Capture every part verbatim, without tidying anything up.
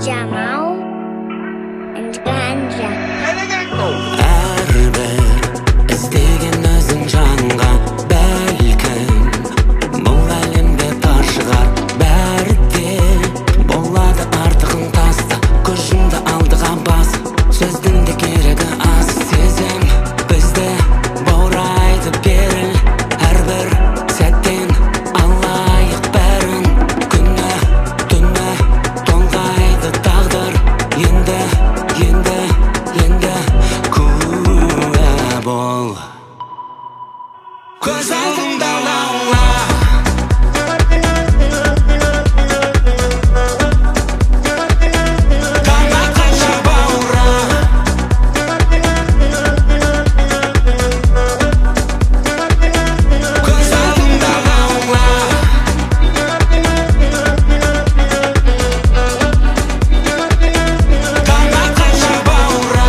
Jamal and Ganja. Әрбір іздеген өзің жанға, бәлкім бұл әлемде бар шығар. Бәрі де болады, артығын таста, көзімді алдыға бас. Сөздің де керегі аз, сезім бізді баурайды беріл. Әрбір сәттен алайық бәрін, күні түні тоңғайды тағдыр. Енді, енді, енді куә бол. Көз алдымда лаула, таң атқанша бауыра. Көз алдымда лаула, таң атқанша бауыра.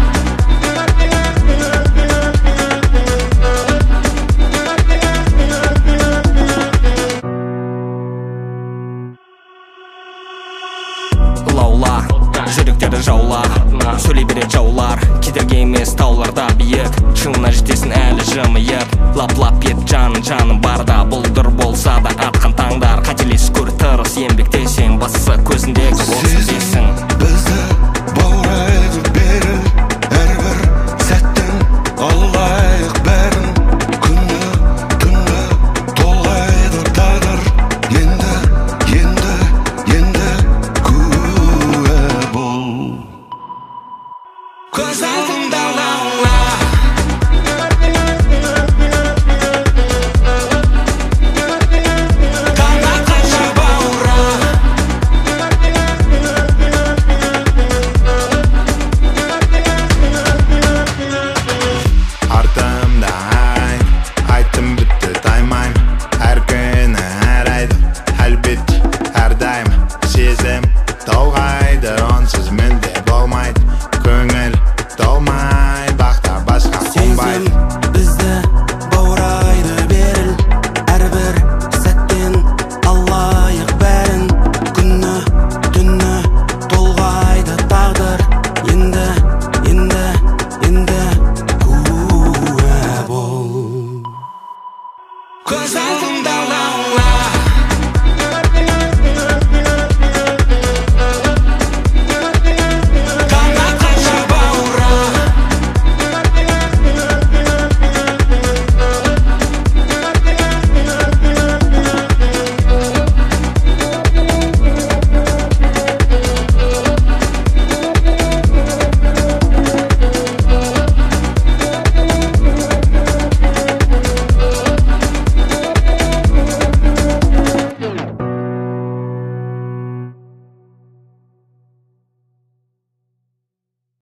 Лаула, жүректерді жаула, сөйлей бере жаулар. Кедергі емес тауларда биік, шыңына жетесің әлі жымиып. Лап-лап ет жаның жаның барда, бұлдыр болса да атқан